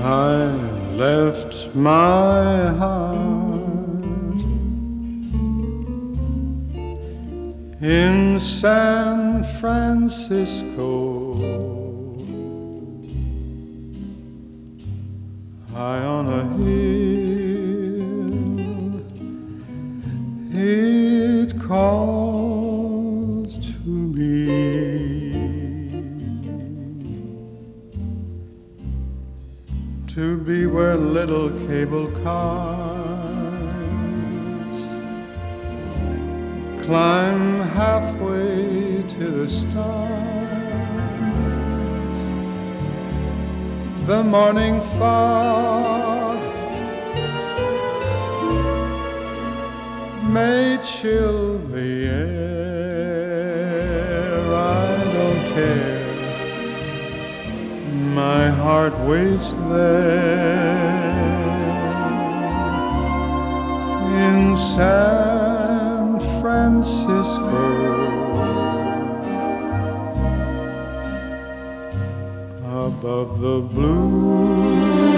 I left my heart in San Francisco, high on a hill. It calls to me, to be where little cable cars climb halfway to the stars. The morning fog may chill the air, I don't care. My heart waits there in San Francisco, above the blue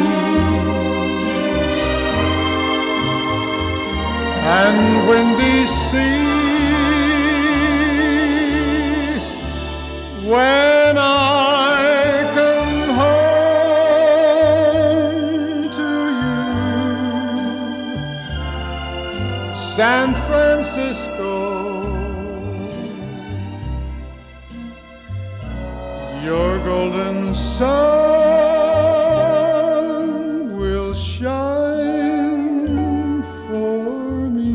and windy sea. When I come home to you, San Francisco, your golden sun will shine for me.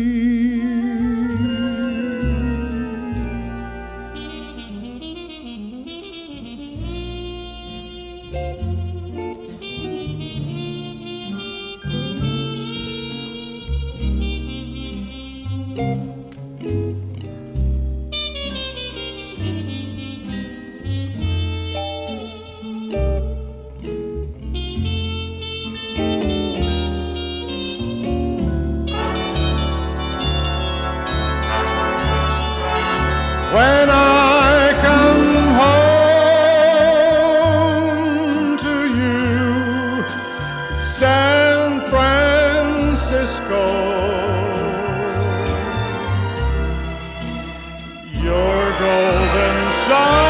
When I come home to you, San Francisco, your golden sun